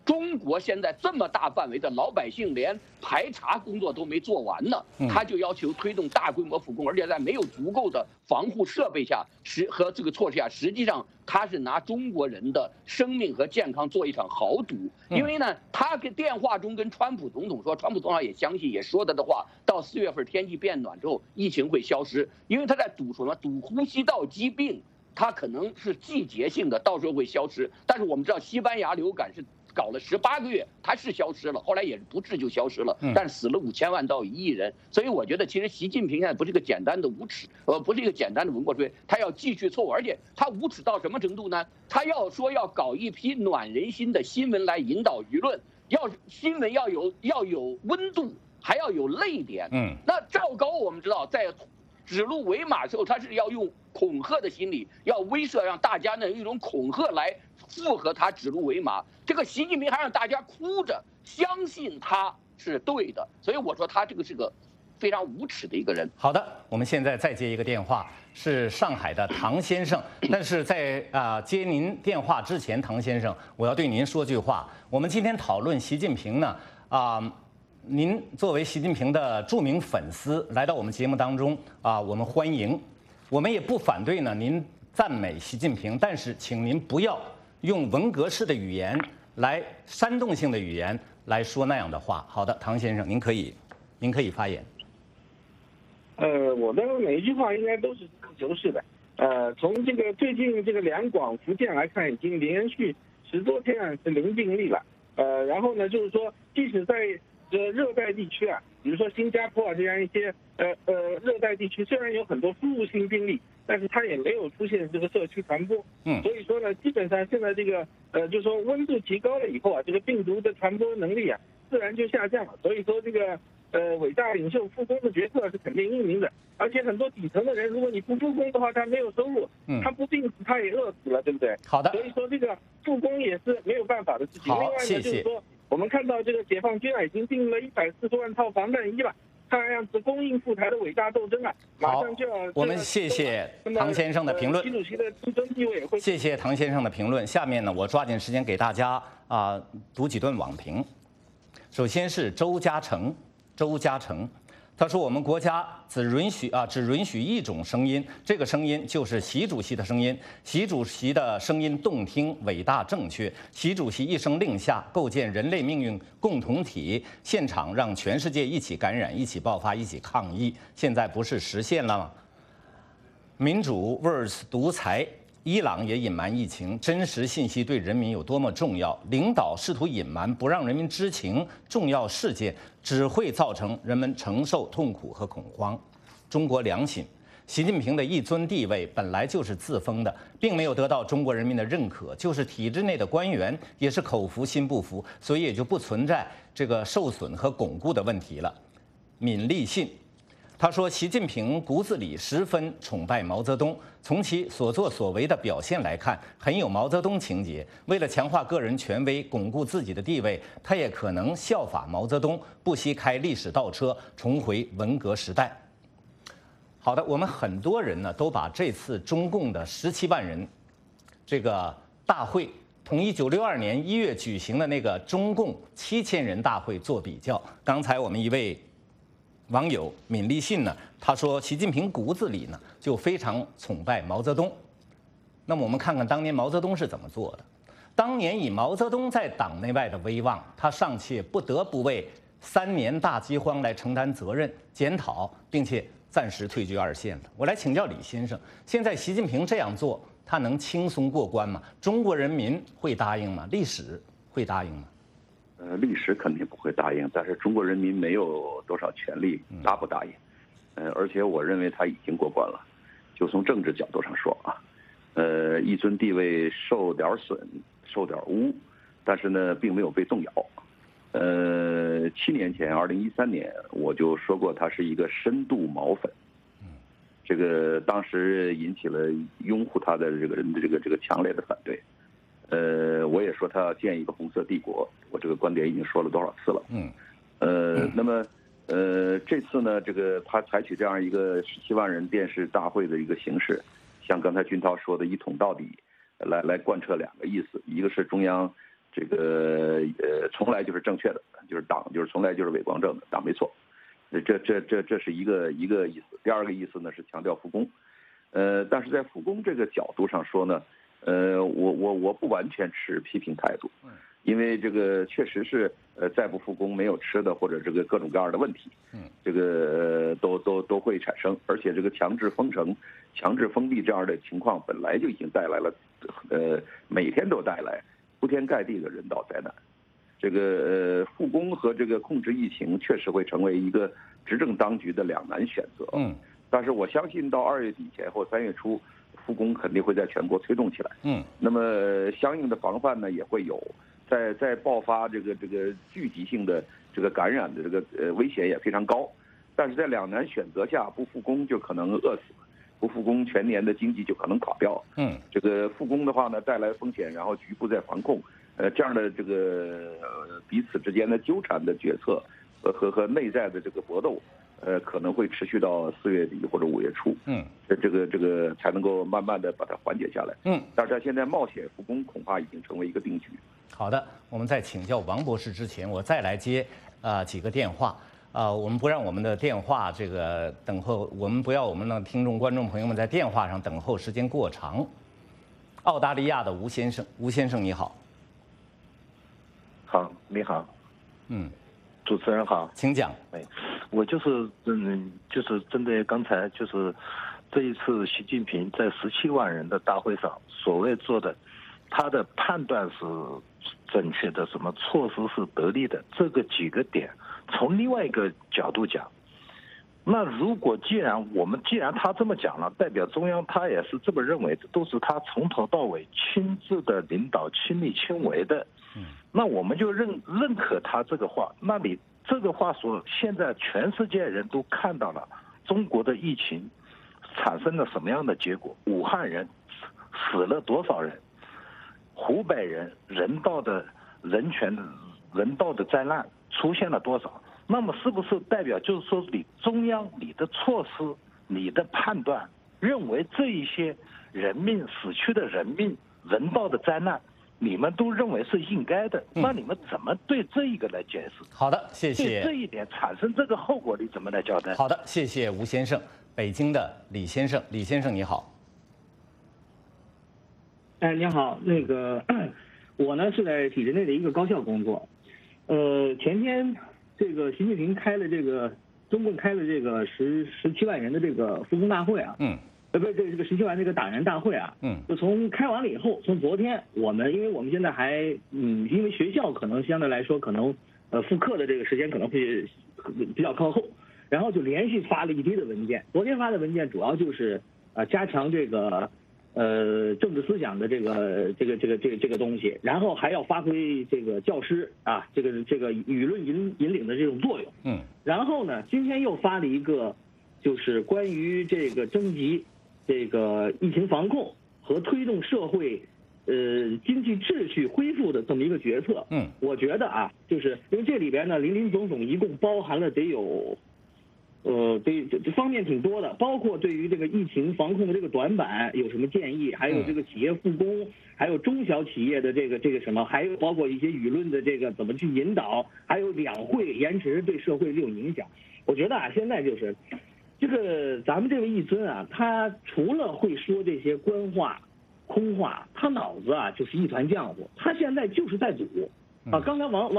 中国现在这么大范围的老百姓连排查工作都没做完呢，他就要求推动大规模复工，而且在没有足够的防护设备下和这个措施下，实际上他是拿中国人的生命和健康做一场豪赌。因为呢，他跟电话中跟川普总统说，川普总统也相信，也说的话，到4月份天气变暖之后，疫情会消失，因为他在赌什么？赌呼吸道疾病，它可能是季节性的，到时候会消失。但是我们知道，西班牙流感是搞了18个月，它是消失了，后来也不治就消失了，但是死了5000万到1亿人。所以我觉得，其实习近平现在不是一个简单的无耻，不是一个简单的文过吹，他要继续错误，而且他无耻到什么程度呢？他要搞一批暖人心的新闻来引导舆论，新闻要有温度，还要有泪点。那赵高我们知道在指鹿为马的时候，他是要用恐吓的心理，要威慑，让大家呢用一种恐吓来附和他指鹿为马。这个习近平还让大家哭着相信他是对的，所以我说他这个是个非常无耻的一个人。 好的，我们现在再接一个电话，是上海的唐先生。但是在接您电话之前，唐先生，我要对您说句话。我们今天讨论习近平呢，您作为习近平的著名粉丝来到我们节目当中我们欢迎，我们也不反对呢您赞美习近平，但是请您不要用文革式的语言来煽动性的语言来说那样的话。好的，唐先生，您可以发言。 我的每一句话应该都是实事求是的。从这个最近这个两广福建来看，已经连续10多天是零病例了。然后呢，就是说，即使在热带地区比如说新加坡这样一些热带地区，虽然有很多输入性病例，但是它也没有出现这个社区传播。所以说呢，基本上现在这个就是说温度提高了以后这个病毒的传播能力自然就下降了。所以说这个伟大领袖复工的决策是肯定英明的。而且很多底层的人，如果你不复工的话，他没有收入，他不病死他也饿死了，对不对？ 好的。 所以说这个复工也是没有办法的事情。另外呢，就是说我们看到这个解放军已经订了140万套防弹衣了，看样子供应赴台的伟大斗争马上就要。 我们谢谢唐先生的评论。 习主席的竞争地位也会。 谢谢唐先生的评论。下面呢，我抓紧时间给大家读几段网评。首先是周嘉诚，他说我们国家只允许一种声音，这个声音就是习主席的声音。习主席的声音动听、伟大、正确。习主席一声令下，构建人类命运共同体，现场让全世界一起感染、一起爆发、一起抗疫。现在不是实现了吗？民主 vs 独裁。伊朗也隐瞒疫情，真实信息对人民有多么重要？领导试图隐瞒，不让人民知情重要事件，只会造成人们承受痛苦和恐慌。中国良心，习近平的一尊地位本来就是自封的，并没有得到中国人民的认可，就是体制内的官员也是口服心不服，所以也就不存在这个受损和巩固的问题了。闵立信。他说，习近平骨子里十分崇拜毛泽东，从其所作所为的表现来看，很有毛泽东情节。为了强化个人权威，巩固自己的地位，他也可能效法毛泽东，不惜开历史倒车，重回文革时代。好的，我们很多人呢都把这次中共的17万人这个大会同1962年1月举行的那个中共7000人大会做比较。刚才我们一位网友闵立信呢，他说习近平骨子里呢就非常崇拜毛泽东。那么我们看看当年毛泽东是怎么做的。当年以毛泽东在党内外的威望，他尚且不得不为3年大饥荒来承担责任、检讨，并且暂时退居2线了。我来请教李先生，现在习近平这样做，他能轻松过关吗？中国人民会答应吗？历史会答应吗？ 历史肯定不会答应，但是中国人民没有多少权利答不答应。而且我认为他已经过关了。就从政治角度上说一尊地位受点损、受点污，但是呢，并没有被动摇。7年前，2013年，我就说过他是一个深度毛粉。这个当时引起了拥护他的这个人的这个强烈的反对。我也说他要建一个红色帝国，我这个观点已经说了多少次了。那么这次呢，这个他采取这样一个17万人电视大会的一个形式，像刚才军涛说的一统到底，来贯彻2个意思，一个是中央这个从来就是正确的，就是党就是从来就是伪光正的，党没错。这是一个意思。第二个意思呢是强调复工，但是在复工这个角度上说呢，我不完全持批评态度，因为这个确实是再不复工没有吃的或者这个各种各样的问题，这个都会产生，而且这个强制封城、强制封闭这样的情况本来就已经带来了，每天都带来铺天盖地的人道灾难。这个复工和这个控制疫情确实会成为一个执政当局的两难选择。但是我相信到2月底前后3月初，复工肯定会在全国推动起来。那么相应的防范呢也会有，在爆发这个聚集性的这个感染的这个危险也非常高。但是在两难选择下，不复工就可能饿死，不复工全年的经济就可能垮掉。这个复工的话呢带来风险，然后局部再防控。这样的这个彼此之间的纠缠的决策和内在的这个搏斗，可能会持续到4月底或者5月初。这个才能够慢慢的把它缓解下来。但是现在冒险复工恐怕已经成为一个定局。 好的，我们在请教王博士之前，我再来接几个电话。我们不让我们的电话这个等候，我们不要我们的听众观众朋友们在电话上等候时间过长。澳大利亚的吴先生，吴先生你好。 好，你好，主持人好， 请讲。 我就是针对刚才就是这一次习近平在17万人的大会上所谓做的，他的判断是正确的，什么措施是得力的，这个几个点，从另外一个角度讲，那如果既然他这么讲了，代表中央他也是这么认为的，都是他从头到尾亲自的领导，亲力亲为的。那我们就认可他这个话。那你这个话说，现在全世界人都看到了中国的疫情产生了什么样的结果？武汉人死了多少人？湖北人人道的灾难出现了多少？那么是不是代表就是说，你中央你的措施、你的判断，认为这一些人命死去的人命、人道的灾难，你们都认为是应该的，那你们怎么对这一个来解释？ 好的，谢谢。 对这一点产生这个后果，你怎么来交代？ 好的，谢谢吴先生。北京的李先生，李先生你好。 你好，我呢是在体制内的一个高校工作。前天这个习近平中共开了这个17万人的这个复工大会啊。不是这个17万这个党员大会啊。就从开完了以后，从昨天因为我们现在还因为学校可能相对来说可能复课的这个时间可能会比较靠后，然后就连续发了一堆的文件。昨天发的文件主要就是加强这个政治思想的这个东西，然后还要发挥这个教师啊这个舆论引领的这种作用。然后呢，今天又发了一个就是关于这个征集这个疫情防控和推动社会经济秩序恢复的这么一个决策。我觉得啊，就是因为这里边呢林林总总一共包含了得有这方面挺多的，包括对于这个疫情防控的这个短板有什么建议，还有这个企业复工，还有中小企业的这个什么，还有包括一些舆论的这个怎么去引导，还有两会延迟对社会这种影响。我觉得啊，现在就是这个咱们这位一尊啊，他除了会说这些官话、空话，他脑子啊就是一团浆糊，他现在就是在赌。刚才王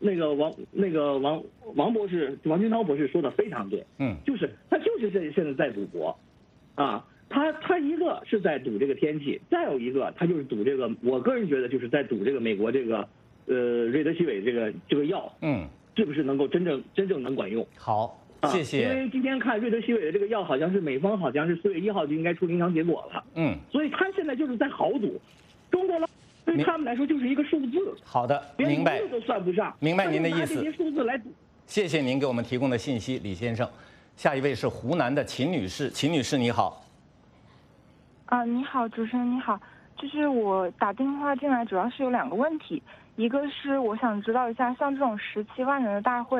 博士王军涛博士说的非常对，就是他就是现在在赌博，他一个是在赌这个天气，再有一个他就是赌这个，我个人觉得就是在赌这个美国这个瑞德西韦这个药，是不是能够真正能管用？ 好，谢谢。 因为今天看瑞德西韦的这个药，好像是美方好像是4月1号就应该出临床结果了，所以他现在就是在豪赌，中国对他们来说就是一个数字。 好的，明白， 连都算不上。 明白您的意思。 这些数字来， 谢谢您给我们提供的信息，李先生。下一位是湖南的秦女士，秦女士你好。 你好，主持人你好，就是我打电话进来主要是有2个问题，一个是我想知道一下，像这种17万人的大会，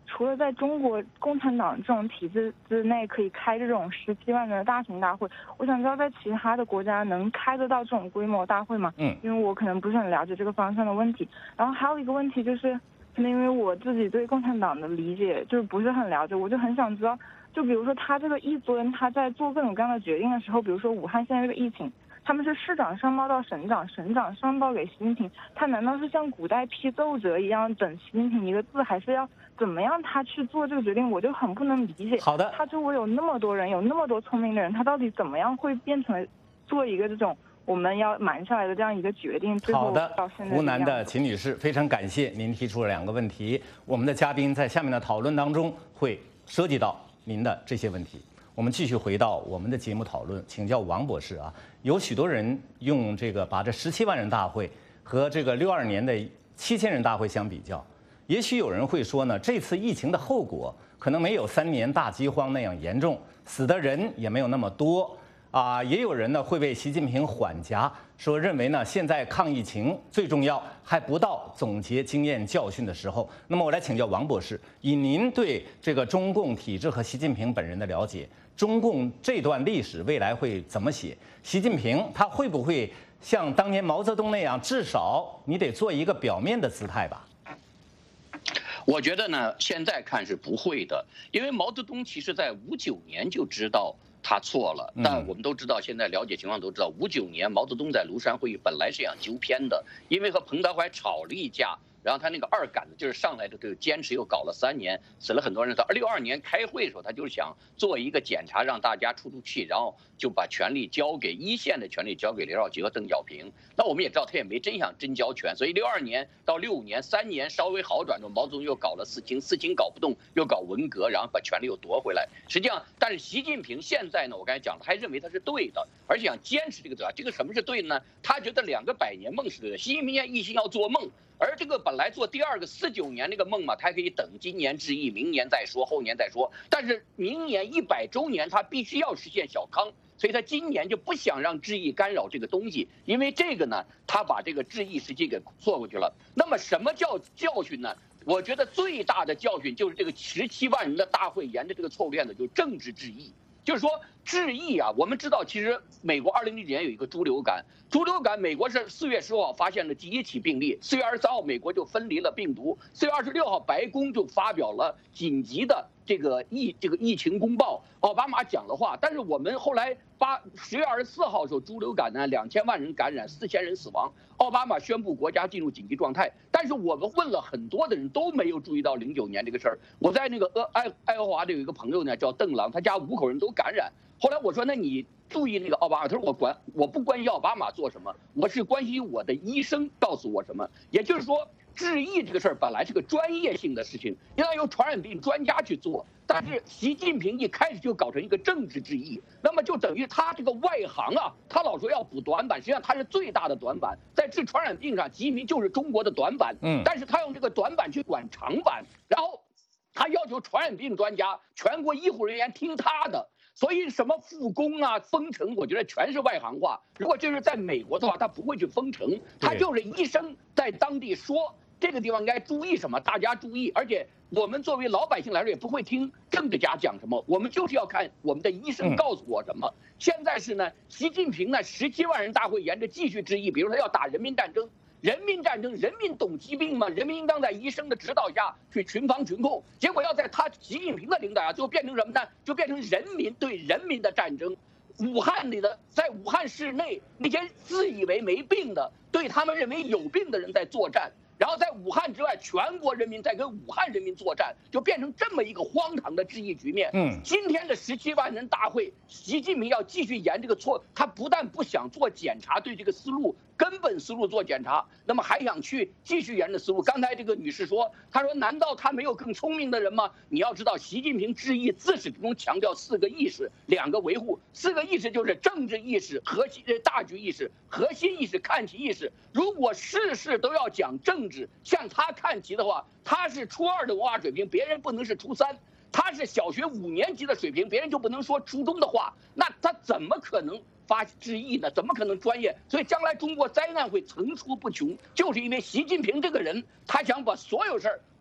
除了在中国共产党这种体制之内可以开这种17万人的大型大会，我想知道在其他的国家能开得到这种规模大会吗？因为我可能不是很了解这个方向的问题。然后还有一个问题就是，可能因为我自己对共产党的理解就是不是很了解，我就很想知道，就比如说他这个一尊他在做各种各样的决定的时候，比如说武汉现在这个疫情。他们是市长上报到省长，省长上报给习近平，他难道是像古代批奏折一样等习近平一个字，还是要怎么样他去做这个决定？我就很不能理解。 好的， 他周围有那么多人，有那么多聪明的人，他到底怎么样会变成做一个这种我们要瞒下来的这样一个决定？ 好的， 到现在湖南的秦女士，非常感谢您提出了2个问题，我们的嘉宾在下面的讨论当中会涉及到您的这些问题。我们继续回到我们的节目讨论，请教王博士啊，有许多人用这个把这17万人大会和这个62年的7000人大会相比较，也许有人会说呢，这次疫情的后果可能没有3年大饥荒那样严重，死的人也没有那么多啊。也有人呢会为习近平缓颊，说认为呢现在抗疫情最重要，还不到总结经验教训的时候。那么我来请教王博士，以您对这个中共体制和习近平本人的了解，中共这段历史未来会怎么写？习近平他会不会像当年毛泽东那样，至少你得做一个表面的姿态吧？ 我觉得呢，现在看是不会的，因为毛泽东其实在59年就知道他错了，但我们都知道，现在了解情况都知道，59年毛泽东在庐山会议本来是想纠偏的，因为和彭德怀吵了一架。然后他那个二杆子就是上来就坚持又搞了3年，死了很多人。到62年开会的时候，他就是想做一个检查，让大家出气，然后就把权力交给一线的权力交给刘少奇和邓小平。那我们也知道他也没真想真交权，所以62年到65年3年稍微好转之后，毛泽东又搞了4清，4清搞不动又搞文革，然后把权力又夺回来。实际上，但是习近平现在呢，我刚才讲了，还认为他是对的，而且想坚持这个对吧？这个什么是对的呢？他觉得2个100年梦是对的。习近平现在一心要做梦。而这个本来做第2个49年那个梦嘛，他可以等今年致意，明年再说，后年再说。但是明年100周年，他必须要实现小康，所以他今年就不想让致意干扰这个东西，因为这个呢，他把这个致意时期给错过去了。那么什么叫教训呢？我觉得最大的教训就是这个17万人的大会沿着这个错误链子，就是政治致意。就是说致意啊，我们知道其实美国2009年有一个猪流感，美国是4月15号发现了第1起病例，4月23号美国就分离了病毒，4月26号白宫就发表了紧急的这个疫情公报，奥巴马讲了话，但是我们后来10月24号的时候，猪流感呢2000万人感染，4000人死亡，奥巴马宣布国家进入紧急状态。但是我们问了很多的人都没有注意到09年这个事儿。我在那个爱荷华的有一个朋友呢叫邓朗，他家5口人都感染。后来我说，那你注意那个奥巴马？他说我不关心奥巴马做什么，我是关心我的医生告诉我什么。也就是说，致意这个事儿本来是个专业性的事情，应该由传染病专家去做。但是习近平一开始就搞成一个政治致意，那么就等于他这个外行啊，他老说要补短板，实际上他是最大的短板，在治传染病上，习近平就是中国的短板。但是他用这个短板去管长板，然后他要求传染病专家、全国医护人员听他的。所以什么复工啊、封城，我觉得全是外行话。如果这是在美国的话，他不会去封城，他就是医生在当地说这个地方应该注意什么，大家注意。而且我们作为老百姓来说，也不会听政治家讲什么，我们就是要看我们的医生告诉我什么。现在是呢，习近平呢17万人大会沿着继续致意，比如他要打人民战争。人民战争，人民懂疾病吗？人民应当在医生的指导下去群防群控。结果要在他习近平的领导下，就变成什么呢？就变成人民对人民的战争。武汉里的，在武汉市内那些自以为没病的，对他们认为有病的人在作战。然后在武汉之外，全国人民在跟武汉人民作战，就变成这么一个荒唐的致意局面。今天的17万人大会，习近平要继续沿这个错，他不但不想做检查，对这个思路根本思路做检查，那么还想去继续沿着思路。刚才这个女士说，她说难道他没有更聪明的人吗？你要知道，习近平致意自始至终强调4个意识，2个维护。4个意识就是政治意识、核心大局意识、核心意识、看齐意识。如果事事都要讲政治，向他看齐的话，他是初2的文化水平，别人不能是初3。他是小学5年级的水平，别人就不能说初中的话，那他怎么可能发致意呢？怎么可能专业？所以将来中国灾难会层出不穷，就是因为习近平这个人，他想把所有事儿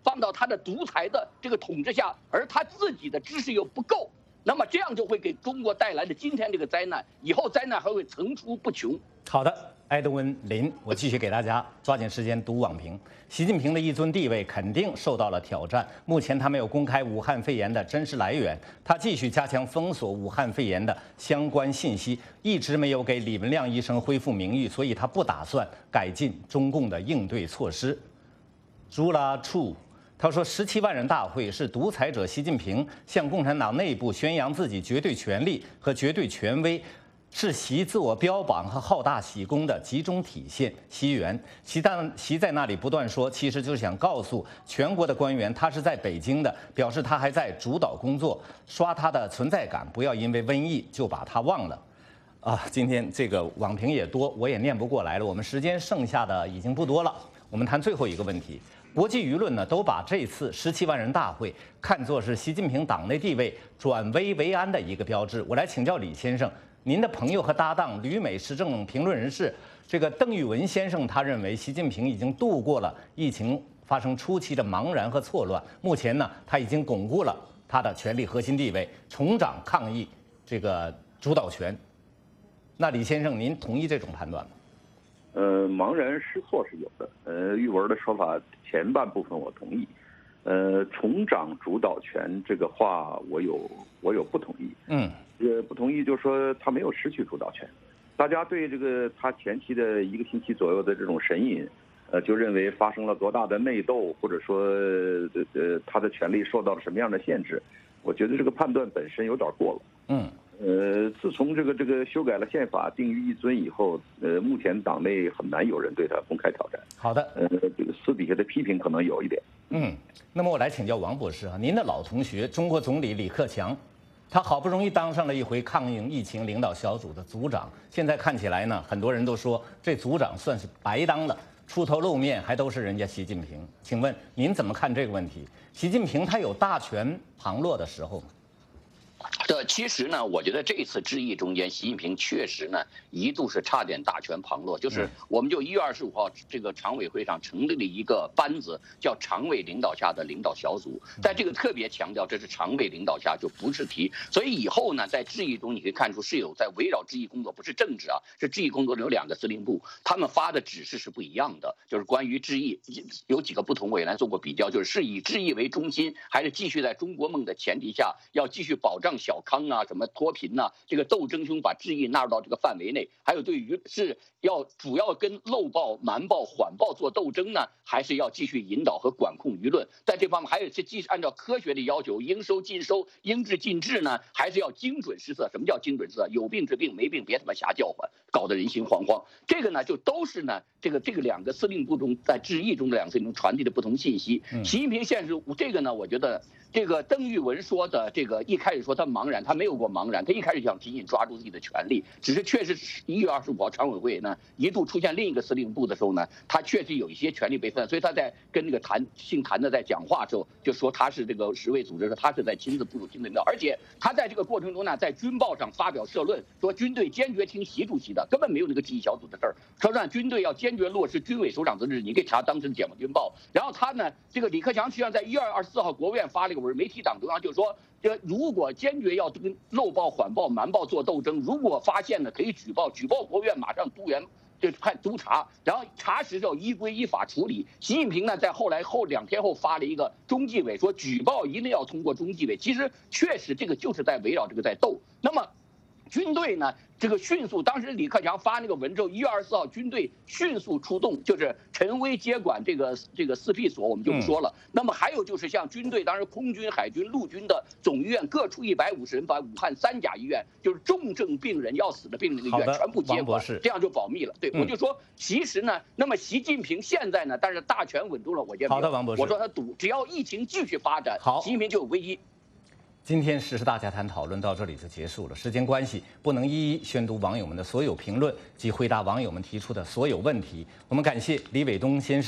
放到他的独裁的这个统治下，而他自己的知识又不够，那么这样就会给中国带来的今天这个灾难，以后灾难还会层出不穷。 好的，埃德温·林，我继续给大家抓紧时间读网评。习近平的一尊地位肯定受到了挑战。目前他没有公开武汉肺炎的真实来源，他继续加强封锁武汉肺炎的相关信息，一直没有给李文亮医生恢复名誉，所以他不打算改进中共的应对措施。朱拉处。他说：“17万人大会是独裁者习近平向共产党内部宣扬自己绝对权力和绝对权威，是习自我标榜和好大喜功的集中体现。习在那里不断说，其实就是想告诉全国的官员，他是在北京的，表示他还在主导工作，刷他的存在感，不要因为瘟疫就把他忘了。”今天这个网评也多，我也念不过来了。我们时间剩下的已经不多了，我们谈最后一个问题。国际舆论呢，都把这次17万人大会看作是习近平党内地位转危为安的一个标志。我来请教李先生，您的朋友和搭档旅美时政评论人士这个邓玉文先生，他认为习近平已经度过了疫情发生初期的茫然和错乱，目前呢，他已经巩固了他的权力核心地位，重掌抗疫这个主导权。那李先生，您同意这种判断吗？ 茫然失措是有的。玉文的说法前半部分我同意。重掌主导权这个话我有不同意。不同意就是说他没有失去主导权。大家对这个他前期的1个星期左右的这种神隐，就认为发生了多大的内斗，或者说他的权力受到了什么样的限制，我觉得这个判断本身有点过了。自从这个修改了宪法定于一尊以后，目前党内很难有人对他公开挑战。 好的， 这个私底下的批评可能有一点。 那么我来请教王博士啊，您的老同学中国总理李克强，他好不容易当上了一回抗疫疫情领导小组的组长，现在看起来呢，很多人都说这组长算是白当了，出头露面还都是人家习近平。请问您怎么看这个问题？习近平他有大权旁落的时候吗？ 其实呢，我觉得这次致意中间，习近平确实呢一度是差点大权旁落。就是我们就1月25号这个常委会上成立了一个班子，叫常委领导下的领导小组，在这个特别强调这是常委领导下，就不是提。所以以后呢，在致意中你可以看出是有在围绕致意工作，不是政治啊，是致意工作有2个司令部，他们发的指示是不一样的。就是关于致意有几个不同，我原来做过比较，就是以致意为中心，还是继续在中国梦的前提下，要继续保障小康啊，什么脱贫呐，这个斗争中把致意纳入到这个范围内，还有对于是要主要跟漏报、瞒报、缓报做斗争呢，还是要继续引导和管控舆论？在这方面，还有是继续按照科学的要求，应收尽收，应治尽治呢，还是要精准施策？什么叫精准施策？有病治病，没病别他妈瞎叫唤，搞得人心惶惶。这个呢，就都是呢，这个2个司令部中在致意中的2个司令部传递的不同信息。习近平现实这个呢，我觉得。这个邓玉文说的这个一开始说他茫然，他没有过茫然，他一开始想紧紧抓住自己的权利，只是确实1月25号常委会呢一度出现另一个司令部的时候呢，他确实有一些权力被分，所以他在跟那个姓谭的在讲话的时候就说他是这个世卫组织，说他是在亲自部署、亲自领导，而且他在这个过程中呢，在军报上发表社论，说军队坚决听习主席的，根本没有那个致意小组的事儿，说让军队要坚决落实军委首长的指示，你可以查当时的解放军报。然后他呢，这个李克强实际上在1月24号国务院发了一个文，没提党中央，就说如果坚决要跟漏报、缓报、瞒报做斗争，如果发现呢可以举报国务院马上就派督查，然后查实要依规依法处理。习近平呢，在2天后发了一个中纪委，说举报一定要通过中纪委。其实确实这个就是在围绕这个在斗。那么军队呢，这个迅速，当时李克强发那个文之后，1月24号军队迅速出动，就是陈薇接管这个4P 所，我们就不说了。那么还有就是像军队，当时空军、海军、陆军的总医院各出150人，把武汉3甲医院就是重症病人要死的病人的医院全部接管，这样就保密了。对，我就说其实呢，那么习近平现在呢，但是大权稳住了，好的，王博士，我说他赌，只要疫情继续发展，习近平就有危机。 今天时事大家谈讨论到这里就结束了，时间关系不能一一宣读网友们的所有评论及回答网友们提出的所有问题。我们感谢李伟东先生、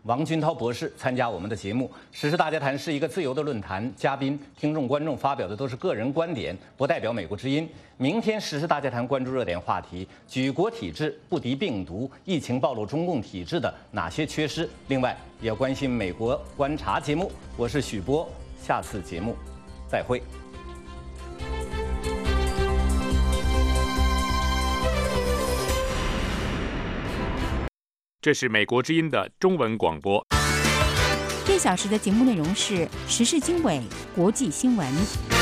王军涛博士参加我们的节目。时事大家谈是一个自由的论坛，嘉宾、听众、观众发表的都是个人观点，不代表美国之音。明天时事大家谈关注热点话题：举国体制不敌病毒，疫情暴露中共体制的哪些缺失？另外也要关心美国观察节目。我是许波，下次节目再会。 这是美国之音的中文广播。 1小时的节目内容是时事经纬、国际新闻。